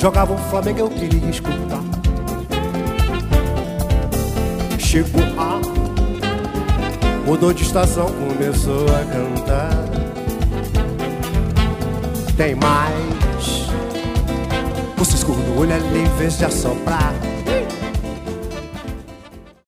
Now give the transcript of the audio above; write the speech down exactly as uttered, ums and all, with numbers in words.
jogava o Flamengo, eu queria escutar. Chegou a, mudou de estação, começou a cantar. Tem mais, o cisco do olho ali, em vez de assoprar,